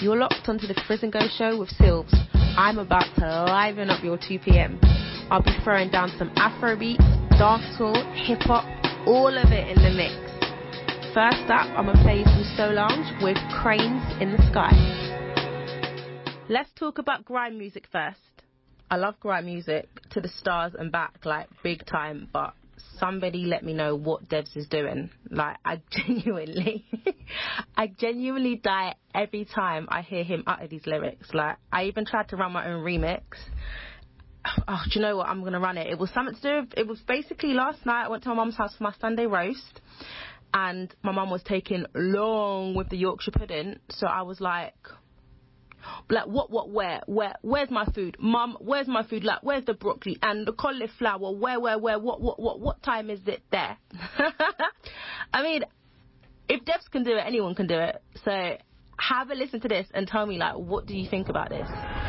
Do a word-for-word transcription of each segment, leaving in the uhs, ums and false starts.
You're locked onto the Frizz and Go show with Silves. I'm about to liven up your two p.m. I'll be throwing down some Afrobeat, dancehall, hip-hop, all of it in the mix. First up, I'm going to play you some Solange with Cranes in the Sky. Let's talk about grime music first. I love grime music to the stars and back, like, big time, but somebody let me know what Devs is doing. Like, I genuinely, I genuinely die every time I hear him utter these lyrics. Like, I even tried to run my own remix. Oh, do you know what? I'm going to run it. It was something to do with, it was basically last night I went to my mum's house for my Sunday roast, and my mum was taking long with the Yorkshire pudding, so I was like, like, what, what, where, where, where's my food? Mum, where's my food? Like, where's the broccoli and the cauliflower? Where, where, where, what, what, what, what time is it there? I mean, if Devs can do it, anyone can do it. So have a listen to this and tell me, like, what do you think about this?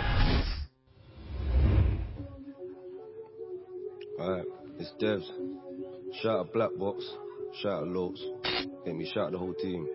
Alright, it's Devs. Shout out Black Box, shout out Lords. Get me shout out the whole team.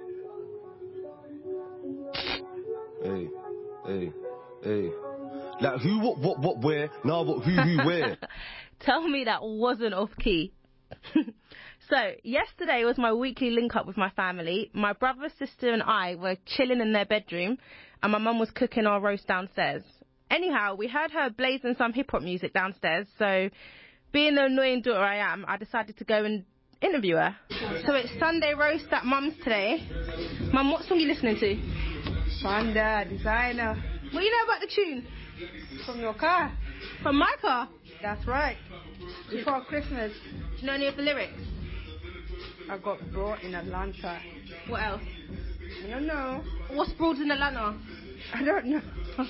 Hey. Hey, hey. Like, who, what, what, what, where? Nah, but who, who, where? Tell me that wasn't off key. So, yesterday was my weekly link up with my family. My brother, sister and I were chilling in their bedroom, and my mum was cooking our roast downstairs. Anyhow, we heard her blazing some hip-hop music downstairs, so being the annoying daughter I am, I decided to go and interview her. So it's Sunday roast at Mum's today. Mum, what song are you listening to? Panda, Designer. What do you know about the tune? From your car. From my car? That's right. Before Christmas. Do you know any of the lyrics? I got brought in Atlanta. What else? I don't know. What's brought in Atlanta? I don't know.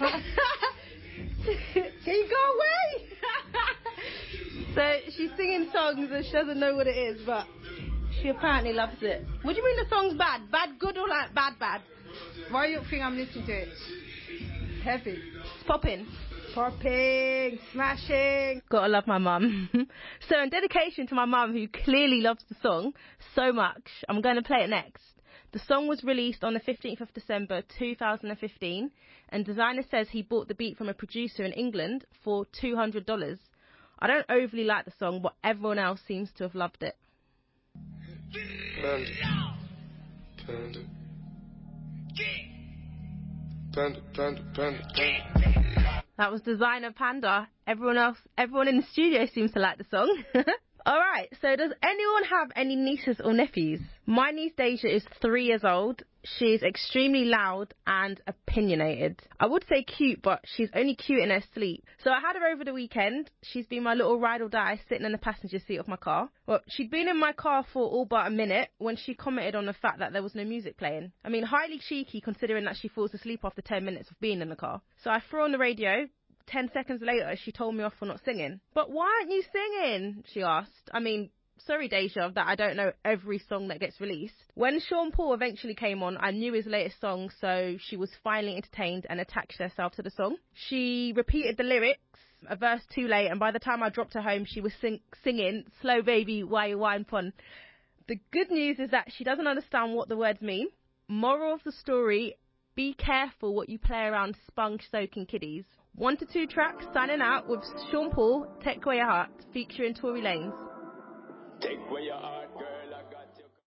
Can you go away? So she's singing songs and she doesn't know what it is, but she apparently loves it. What do you mean the song's bad? Bad good or like bad bad? Why do you think I'm listening to it? Heavy. It's popping. Popping, smashing. Gotta love my mum. So in dedication to my mum, who clearly loves the song so much, I'm going to play it next. The song was released on the fifteenth of December two thousand fifteen, and Designer says he bought the beat from a producer in England for two hundred dollars. I don't overly like the song, but everyone else seems to have loved it. Panda. Panda. Panda, panda, panda, panda. That was Designer Panda. Everyone else, everyone in the studio seems to like the song. Alright, so does anyone have any nieces or nephews? My niece Deja is three years old. She is extremely loud and opinionated. I would say cute, but she's only cute in her sleep. So I had her over the weekend. She's been my little ride or die sitting in the passenger seat of my car. Well, she'd been in my car for all but a minute when she commented on the fact that there was no music playing. I mean, highly cheeky considering that she falls asleep after ten minutes of being in the car. So I threw on the radio. Ten seconds later, she told me off for not singing. But why aren't you singing? She asked. I mean, sorry, Deja, that I don't know every song that gets released. When Sean Paul eventually came on, I knew his latest song, so she was finally entertained and attached herself to the song. She repeated the lyrics, a verse too late, and by the time I dropped her home, she was sing- singing, "Slow baby, why you wine pon." The good news is that she doesn't understand what the words mean. Moral of the story, be careful what you play around sponge-soaking kiddies. One to two tracks, signing out with Sean Paul, Take Away Your Heart, featuring Tory Lanez. Take away your heart.